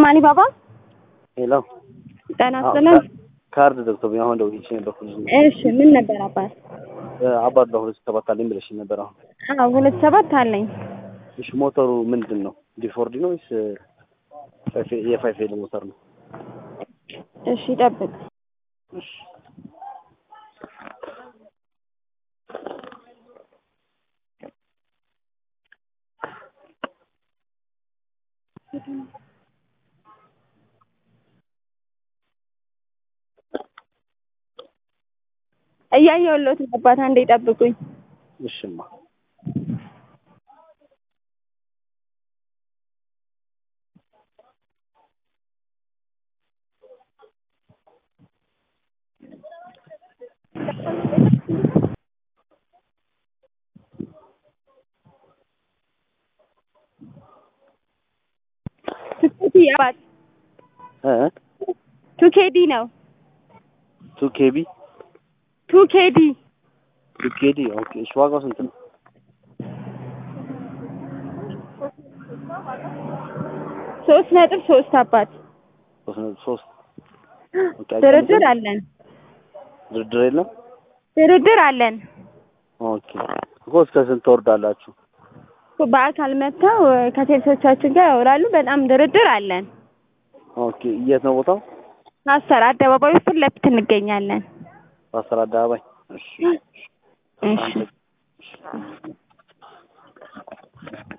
ማኒ ባባ ሄሎ ጤና ይስጥልኝ። ካርድ ዘግቶብኝ አሁን ደውዬ ነበር። እሺ ምን ነበር አባት? አባት በሁለት ሰባት አለኝ ብለሽ ነበር። አሁን 27 አለኝ። እሺ ሞተሩ ምንድነው? ዲፎርዲ ነው ወይስ የፋይፌል ሞተር ነው? እሺ ጠብቅ። እሺ እያየሁለት አባት አንዴ ጠብቁኝ። እሺማ ቱኬዲ አባት 2KD ነው። 2KB 2KD ኦኬ። እሺ ዋጋው ስንት ነው? 3.3 አባት 3.3 ኦኬ። ድርድር አለን። ድርድር የለም? ድርድር አለን። ኦኬ። እስከ ስንት ትወርዳላችሁ? በአካል መጥተው ከሴልሶቻችን ጋር ያወራሉ። በጣም ድርድር አለን። ኦኬ። የት ነው ቦታው? አሰር አደባባዩ ፊት ለፊት እንገኛለን። አሰር አደባባይ። እሺ እሺ